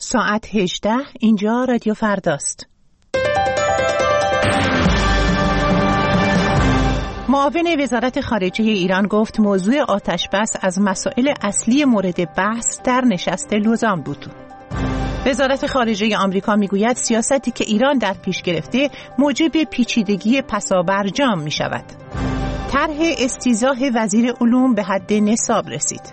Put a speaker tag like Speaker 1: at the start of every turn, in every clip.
Speaker 1: ساعت 18 اینجا رادیو فرداست. معاون وزارت خارجه ایران گفت موضوع آتش‌بس از مسائل اصلی مورد بحث در نشست لوزان بود. وزارت خارجه آمریکا میگوید سیاستی که ایران در پیش گرفته موجب پیچیدگی پسابرجام می شود. طرح استیضاح وزیر علوم به حد نصاب رسید.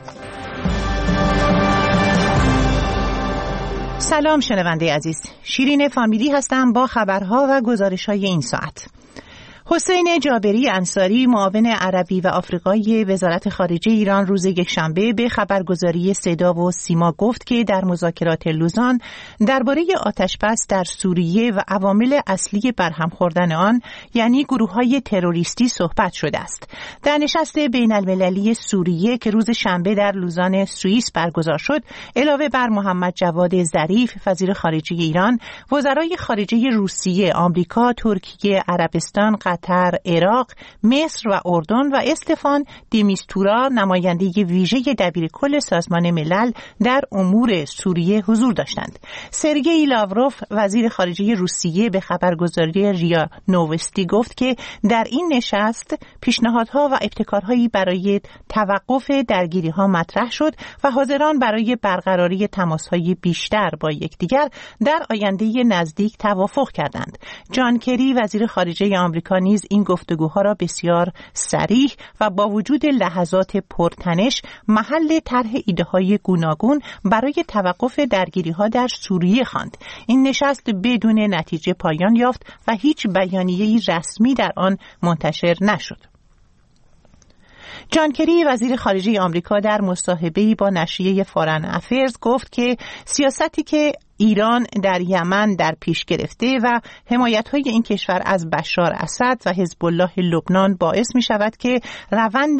Speaker 1: سلام شنونده عزیز، شیرین فامیلی هستم با خبرها و گزارش‌های این ساعت. حسین جابری انصاری معاون عربی و آفریقایی وزارت خارجه ایران روز یکشنبه به خبرگزاری صدا و سیما گفت که در مذاکرات لوزان درباره آتش‌بس در سوریه و عوامل اصلی برهم خوردن آن یعنی گروه‌های تروریستی صحبت شده است. در نشست بین‌المللی سوریه که روز شنبه در لوزان سوئیس برگزار شد، علاوه بر محمد جواد ظریف وزیر خارجه ایران، وزرای خارجه روسیه، آمریکا، ترکیه، عربستان، قطر، عراق، مصر و اردن و استفان دیمیستورا نماینده ویژه دبیرکل سازمان ملل در امور سوریه حضور داشتند. سرگئی لاوروف وزیر خارجه روسیه به خبرگزاری ریا نووستی گفت که در این نشست پیشنهادها و ابتکارهایی برای توقف درگیری‌ها مطرح شد و حاضران برای برقراری تماس‌های بیشتر با یکدیگر در آینده نزدیک توافق کردند. جان کری وزیر خارجه آمریکا نیز این گفتگوها را بسیار صریح و با وجود لحظات پرتنش محل طرح ایده‌های گوناگون برای توقف درگیری‌ها در سوریه خواند. این نشست بدون نتیجه پایان یافت و هیچ بیانیه‌ای رسمی در آن منتشر نشد. جان کری وزیر خارجه آمریکا در مصاحبه‌ای با نشریه فارن افیرز گفت که سیاستی که ایران در یمن در پیش گرفته و حمایت‌های این کشور از بشار اسد و حزب الله لبنان باعث می‌شود که روند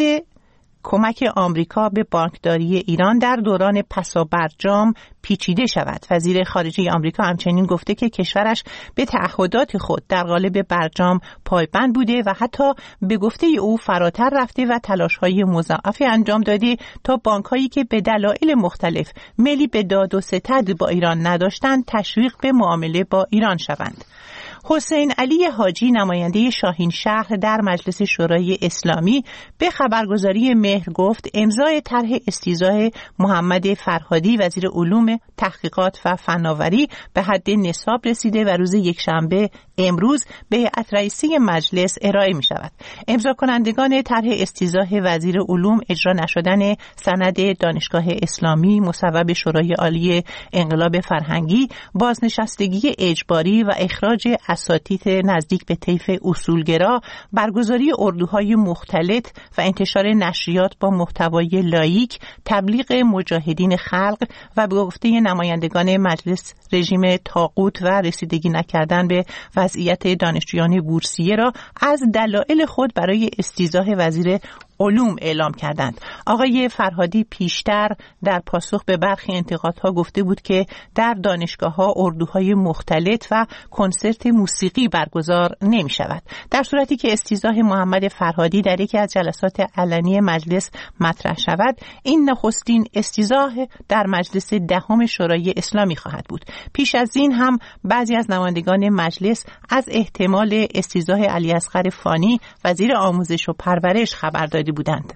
Speaker 1: کمک آمریکا به بانکداری ایران در دوران پسابرجام پیچیده شود. وزیر خارجه آمریکا همچنین گفته که کشورش به تعهدات خود در قالب برجام پایبند بوده و حتی به گفته او فراتر رفته و تلاش‌های مضاعفی انجام داده تا بانک‌هایی که به دلایل مختلف میلی به داد و ستد با ایران نداشتند تشویق به معامله با ایران شوند. حسین علی حاجی نماینده شاهین شهر در مجلس شورای اسلامی به خبرگزاری مهر گفت امضای طرح استیضاح محمد فرهادی وزیر علوم، تحقیقات و فناوری به حد نصاب رسیده و روز یکشنبه امروز به هیئت رئیسه مجلس ارائه می شود. امضا کنندگان طرح استیضاح وزیر علوم اجرا نشدن سند دانشگاه اسلامی مصوب شورای عالی انقلاب فرهنگی، بازنشستگی اجباری و اخراج اساتید نزدیک به طیف اصولگرا، برگزاری اردوهای مختلط و انتشار نشریات با محتوای لاییک، تبلیغ مجاهدین خلق و به گفته نمایندگان مجلس رژیم طاغوت و رسیدگی نکردن به وضعیت دانشجویان بورسیه را از دلایل خود برای استیضاح وزیر علوم اعلام کردند. آقای فرهادی پیشتر در پاسخ به برخی انتقادها گفته بود که در دانشگاه‌ها اردوهای مختلط و کنسرت موسیقی برگزار نمی شود. در صورتی که استیضاح محمد فرهادی در یکی از جلسات علنی مجلس مطرح شود، این نخستین استیضاح در مجلس دهم شورای اسلامی خواهد بود. پیش از این هم بعضی از نمایندگان مجلس از احتمال استیضاح علی اصغر فانی وزیر آموزش و پرورش خبر داده بودند.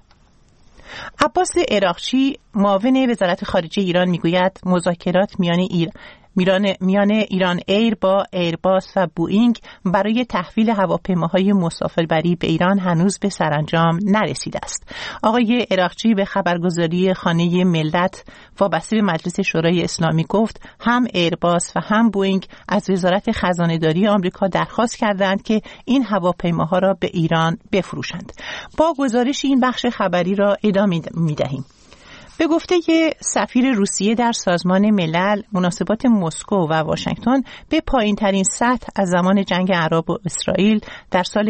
Speaker 1: عباس عراقچی معاون وزارت خارجه ایران میگوید مذاکرات میان ایران ایر با ایرباس و بوئینگ برای تحویل هواپیماهای مسافربری به ایران هنوز به سرانجام نرسیده است. آقای عراقچی به خبرگزاری خانه ملت وابسته به مجلس شورای اسلامی گفت هم ایرباس و هم بوئینگ از وزارت خزانه‌داری آمریکا درخواست کردند که این هواپیماها را به ایران بفروشند. با گزارش این بخش خبری را ادامه می‌دهیم. به گفته سفیر روسیه در سازمان ملل، مناسبات مسکو و واشنگتن به پایین‌ترین سطح از زمان جنگ عرب و اسرائیل در سال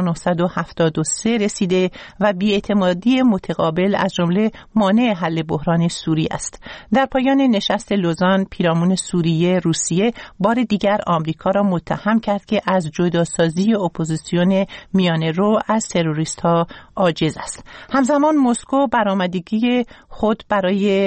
Speaker 1: 1973 رسیده و بی‌اعتمادی متقابل از جمله مانع حل بحران سوریه است. در پایان نشست لوزان، پیرامون سوریه روسیه بار دیگر آمریکا را متهم کرد که از جداسازی اپوزیسیون میانه‌رو از تروریست‌ها عاجز است. همزمان مسکو برآمدگی خود برای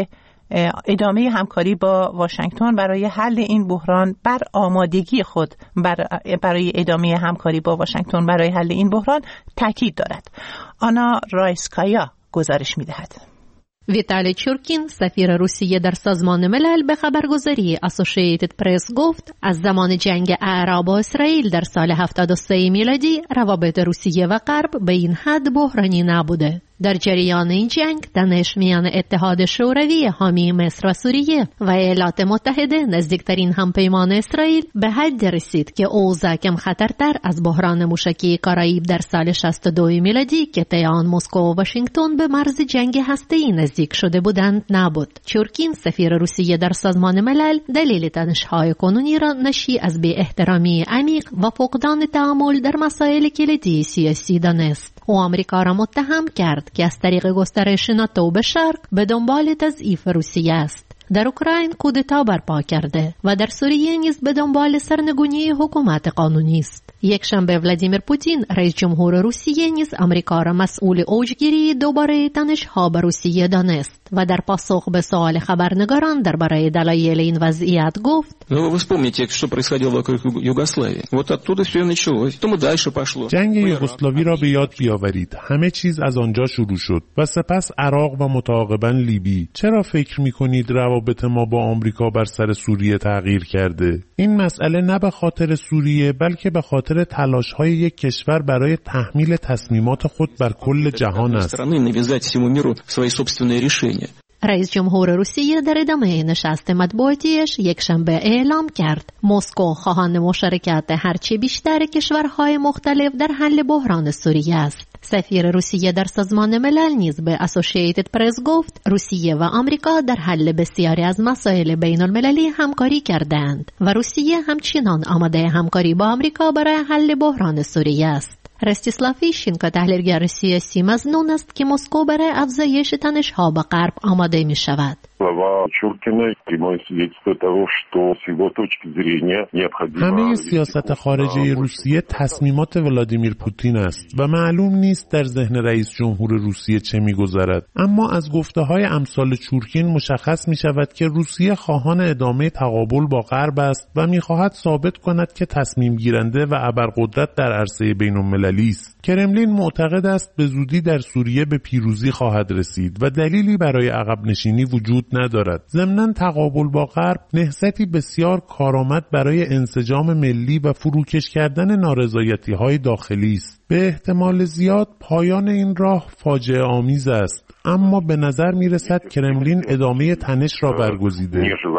Speaker 1: ادامه همکاری با واشنگتن برای حل این بحران بر آمادگی خود برای ادامه همکاری با واشنگتن برای حل این بحران تاکید دارد. آنا رایسکایا گزارش می‌دهد.
Speaker 2: ویتالی چورکین سفیر روسیه در سازمان ملل به خبرگزاری اسوسییتد پرس گفت از زمان جنگ اعراب و اسرائیل در سال 73 میلادی روابط روسیه و غرب به این حد بحرانی نبوده. در جریان این جنگ تنش میان اتحاد شوروی حامی مصر و سوریه و ایالات متحده نزدیکترین همپیمان اسرائیل به حد رسید که اوضاع کم خطرتر از بحران موشکی کارائیب در سال 62 میلادی که طی آن مسکو و واشنگتن به مرز جنگ هسته‌ای نزدیک شده بودند نبود. چورکین سفیر روسیه در سازمان ملل دلیل تنش‌های کنونی را ناشی از بی احترامی عمیق و فقدان تعامل در مسائل کلیدی سیاسی دانست. و آمریکا را متهم کرد که از طریق گسترش ناتو به شرق به دنبال تضعیف روسیه است. در اوکراین کودتا برپا کرده و در سوریه نیز به دنبال سرنگونی حکومت قانونی است. یک شنبه ولادیمیر پوتین رئیس جمهور روسیه نیز آمریکا را مسئول اوجگیری دوباره تنش‌ها با روسیه دانست و در پاسخ به سوال خبرنگاران درباره دلایل این وضعیت گفت:
Speaker 3: вы вспомните, что происходило вокруг Югославии. Вот оттуда всё началось. Потом дальше пошло.
Speaker 4: جنگ یوگسلاوی را به یاد بیاورید. همه چیز از آنجا شروع شد و سپس عراق و متعاقباً لیبی. چرا فکر می‌کنید روابط ما با آمریکا بر سر سوریه تغییر کرده؟ این مسئله نه به خاطر سوریه بلکه به خاطر تلاش‌های یک کشور برای تحمیل تصمیمات خود بر کل جهان است.
Speaker 2: رئیس جمهور روسیه در ادامه نشست مطبوعاتیش یک شنبه اعلام کرد مسکو خواهان مشارکت هرچه بیشتر کشورهای مختلف در حل بحران سوریه است. سفیر روسیه در سازمان ملل نیز به اسوسییتد پرس گفت روسیه و آمریکا در حل بسیاری از مسائل بین المللی همکاری کردند و روسیه همچنان آماده همکاری با آمریکا برای حل بحران سوریه است. رستیسلاو فیشینکو تحلیلگر سیاسی مظنون است که مسکو برای افزایش تنش‌ها با غرب آماده می شود.
Speaker 4: همه سیاست خارجی روسیه تصمیمات ولادیمیر پوتین است و معلوم نیست در ذهن رئیس جمهور روسیه چه می‌گذرد. اما از گفته‌های امثال چورکین مشخص می‌شود که روسیه خواهان ادامه تقابل با غرب است و می‌خواهد ثابت کند که تصمیم گیرنده و ابرقدرت در عرصه بین‌المللی است. کرملین معتقد است به زودی در سوریه به پیروزی خواهد رسید و دلیلی برای عقب نشینی وجود ندارد. ضمناً تقابل با غرب نهضتی بسیار کارآمد برای انسجام ملی و فروکش کردن نارضایتی‌های داخلی است. به احتمال زیاد پایان این راه فاجعه آمیز است، اما به نظر می‌رسد کرملین ادامه تنش را برگزیده.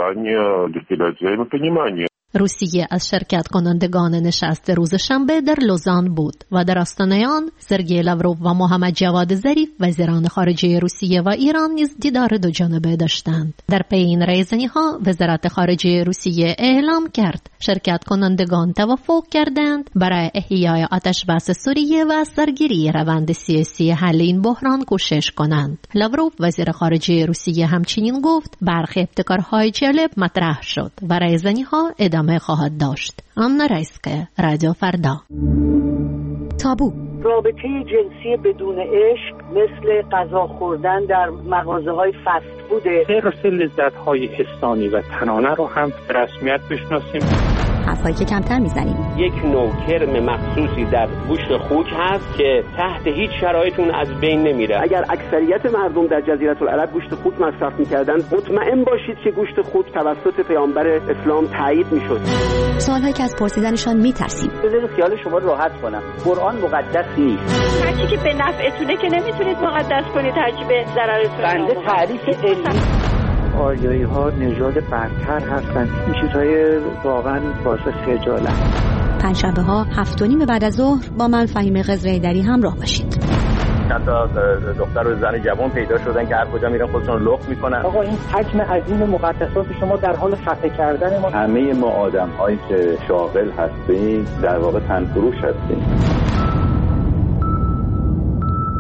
Speaker 2: روسیه از شرکت کنندگان نشست روز شنبه در لوزان بود و در آستانه آن سرگئی لاوروف و محمد جواد ظریف وزیران خارجه روسیه و ایران نیز دیدار دو جانبه داشتند. در پی این رایزنی‌ها وزارت خارجه روسیه اعلام کرد شرکت کنندگان توافق کردند برای احیای آتش‌بس سوریه و سرگیری روند سیاسی حل این بحران کوشش کنند. لاوروف وزیر خارجه روسیه همچنین گفت برخی ابتکارهای جالب مطرح شد و رایزنی‌ها ادامه خواهد داشت. آنا رایسکایا، رادیو فردا.
Speaker 5: تابو
Speaker 6: رابطه جنسی بدون عشق مثل غذا خوردن در مغازه‌های فست فوده.
Speaker 7: سر لذت‌های حسانی و تنانه رو هم به رسمیت بشناسیم.
Speaker 5: حرفایی که کمتر میزنیم.
Speaker 8: یک نوع کرم مخصوصی در گوشت خوک هست که تحت هیچ شرایطی از بین نمیره.
Speaker 9: اگر اکثریت مردم در جزیره العرب گوشت خوک مصرف میکردن مطمئن باشید که گوشت خوک توسط پیامبر اسلام تایید میشد.
Speaker 5: سوالهایی که از پرسیدنشان میترسیم.
Speaker 9: بذارید خیال شما رو راحت کنم. قرآن مقدس نیست.
Speaker 10: هرچی که به نفعتونه که نمیتونید مقدس کنید، هرچی به ضررتونه.
Speaker 9: بنده تعریف علمی
Speaker 11: آریایی ها نژاد برتر هستند. این چیزهای واقعا باعث خجالت.
Speaker 5: پنجشنبه ها 7:30 بعد از ظهر با من فهیمه قزره‌ایدری همراه باشید.
Speaker 8: حتی دختر و زن جوان پیدا شدن که هر کجا میرن خودشون لخت میکنن.
Speaker 11: آقا این حجم عظیم مقدسات شما در حال خفه کردن ما.
Speaker 12: همه ما آدم هایی که شاغل هستیم در واقع تنفروش هستیم.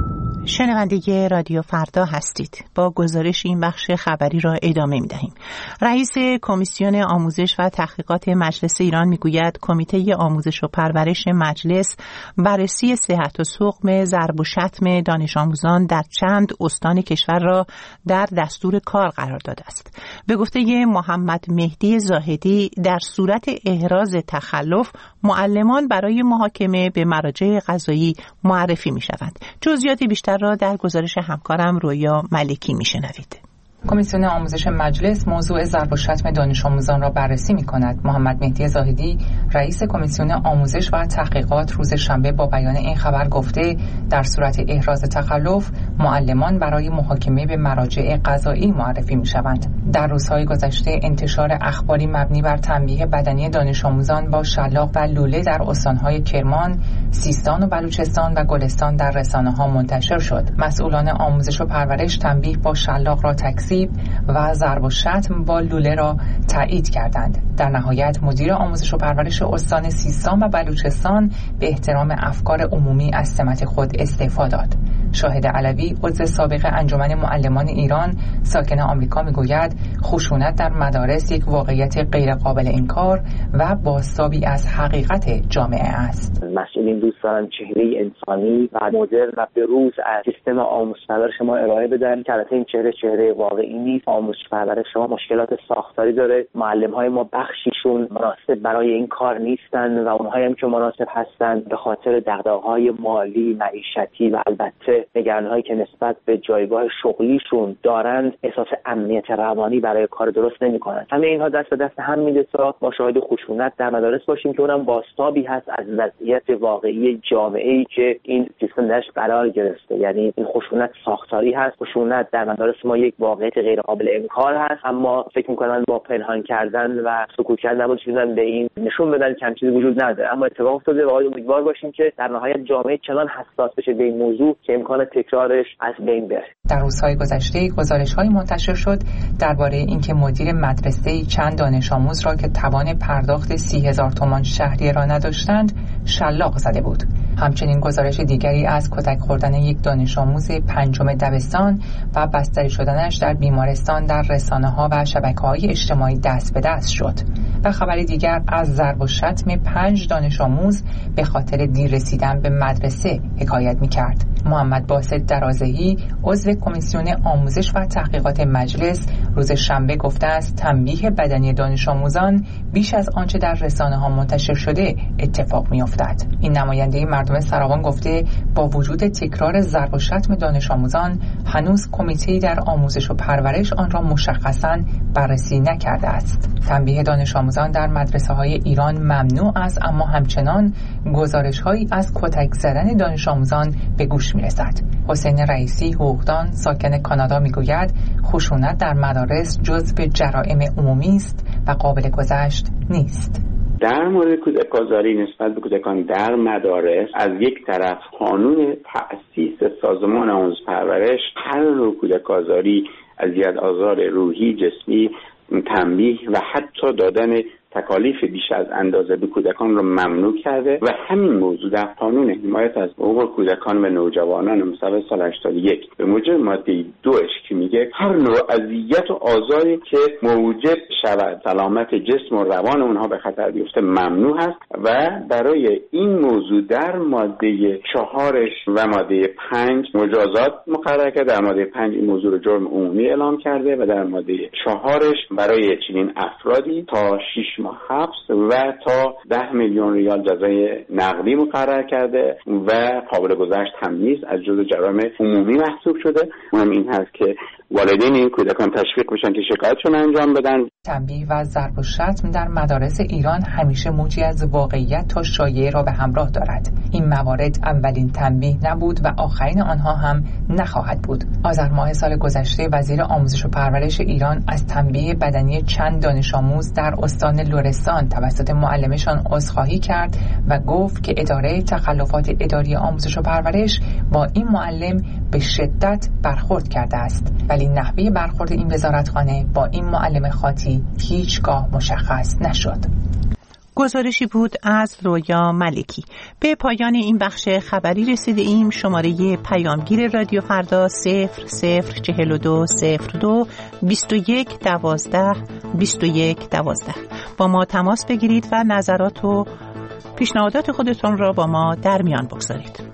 Speaker 1: شنونده رادیو فردا هستید. با گزارش این بخش خبری را ادامه می‌دهیم. رئیس کمیسیون آموزش و تحقیقات مجلس ایران میگوید کمیته آموزش و پرورش مجلس بررسی صحت و سقم ضرب و شتم دانش آموزان در چند استان کشور را در دستور کار قرار داده است. به گفته محمد مهدی زاهدی در صورت احراز تخلف معلمان برای محاکمه به مراجع قضایی معرفی می‌شوند. جزئیات بیشتر را در گزارش همکارم رویا ملکی میشنوید.
Speaker 13: کمیسیون آموزش مجلس موضوع ضرب و شتم دانش آموزان را بررسی می‌کند. محمد مهدی زاهدی رئیس کمیسیون آموزش و تحقیقات روز شنبه با بیان این خبر گفته در صورت احراز تخلف معلمان برای محاکمه به مراجع قضایی معرفی می‌شوند. در روزهای گذشته انتشار اخباری مبنی بر تنبیه بدنی دانش آموزان با شلاق و لوله در استان‌های کرمان، سیستان و بلوچستان و گلستان در رسانه‌ها منتشر شد. مسئولان آموزش و پرورش تنبیه با شلاق را تکذیب و ضرب و شتم با لوله را تایید کردند. در نهایت مدیر آموزش و پرورش استان سیستان و بلوچستان به احترام افکار عمومی از سمت خود استعفا داد. شاهد علوی عضو سابق انجمن معلمان ایران ساکن آمریکا میگوید خشونت در مدارس یک واقعیت غیر قابل انکار و بازتابی از حقیقت جامعه است.
Speaker 14: مسئولین دوست دارن چهره انسانی و مدرن و بروز از سیستم آموزش پرورش ما ارائه بدن که البته این چهره واقعی نیست. آموزش پرورش ما مشکلات ساختاری داره. معلم‌های ما بخشیشون مناسب برای این کار نیستن و اونهایی هم که مناسب هستن به خاطر دغدغه‌های مالی، معیشتی و البته نگرانی‌هایی که نسبت به جایگاه شغلیشون دارند احساس امنیت روانی برای کار درست نمی‌کنن. همه اینها دست به دست هم میده تا ما شاهد خشونت در مدارس باشیم که اونم بازتابی هست از وضعیت واقعی جامعه‌ای که این سیستم درش قرار گرفته. یعنی این خشونت ساختاری هست. خشونت در مدارس ما یک واقعیت غیر قابل انکار هست، اما فکر می‌کنن با پنهان کردن و سکوت کردن نباید به این نشون بدن که چیزی وجود نداره. اما اتفاق افتاده و امیدوار باشیم که در نهایت جامعه چنان حساس بشه به این موضوع که امکان تکرارش از بین بره.
Speaker 13: در روزهای گذشته گزارش‌هایی منتشر شد درباره اینکه مدیر مدرسه چند دانش آموز را که توان پرداخت 30,000 تومان شهریه را نداشتند شلاق زده بود. همچنین گزارش دیگری از کتک خوردن یک دانش آموز پنجم دبستان و بستری شدنش در بیمارستان در رسانه‌ها و شبکه‌های اجتماعی دست به دست شد. و خبری دیگر از ضرب و شتم 5 دانش آموز به خاطر دیر رسیدن به مدرسه حکایت می‌کرد. محمد باسط درازهی عضو کمیسیون آموزش و تحقیقات مجلس روز شنبه گفته است تنبیه بدنی دانش آموزان بیش از آنچه در رسانه‌ها منتشر شده اتفاق می‌افتد. این نماینده مردم سراوان گفته با وجود تکرار ضرب و شتم دانش آموزان هنوز کمیته‌ای در آموزش و پرورش آن را مشخصاً بررسی نکرده است. تنبیه دانش آموزان در مدرسه‌های ایران ممنوع است، اما همچنان گزارش‌هایی از کتک زدن دانش آموزان به گوش می‌رسد. حسین رئیسی حقوقدان ساکن کانادا می‌گوید خشونت در مدارس جزو جرائم عمومی است و قابل گذشت نیست.
Speaker 15: در مورد کودک‌آزاری نسبت به کودکان در مدارس از یک طرف قانون تأسیس سازمان آموزش پرورش هر نوع کودک‌آزاری، اذیت آزار روحی، جسمی، تنبیه و حتی دادن تکالیف بیش از اندازه به کودکان را ممنوع کرده و همین موضوع در قانون حمایت از حقوق کودکان و نوجوانان مصوب سال 81 به موجب ماده 2 که میگه هر نوع اذیت و آزاری که موجب شود سلامت جسم و روان اونها به خطر بیفته ممنوع هست و برای این موضوع در ماده 4 و ماده 5 مجازات مقرر کرده. در ماده 5 این موضوع رو جرم عمومی اعلام کرده و در ماده 4 برای چنین افرادی تا 6 ماه حبس و تا 10 میلیون ریال جزای نقدی مقرر کرده و قابل گذشت هم نیست، از جزو جرائم عمومی محسوب شده. مهم این هست که والدین این کودکان تشویق بشن که شکایتشون انجام بدن.
Speaker 13: تنبیه و ضرب و شتم در مدارس ایران همیشه موجی از واقعیت تا شایعه را به همراه دارد. این موارد اولین تنبیه نبود و آخرین آنها هم نخواهد بود. آذر ماه سال گذشته وزیر آموزش و پرورش ایران از تنبیه بدنی چند دانش آموز در استان لرستان توسط معلمشان عذرخواهی کرد و گفت که اداره تخلفات اداری آموزش و پرورش با این معلم به شدت برخورد کرده است، ولی نحوه برخورد این وزارتخانه با این معلم خاطی هیچگاه مشخص نشد.
Speaker 1: گزارشی بود از رویا ملکی. به پایان این بخش خبری رسیده ایم. شماره پیامگیر رادیو فردا 004202 2112 2112. با ما تماس بگیرید و نظرات و پیشنهادات خودتون را با ما در میان بگذارید.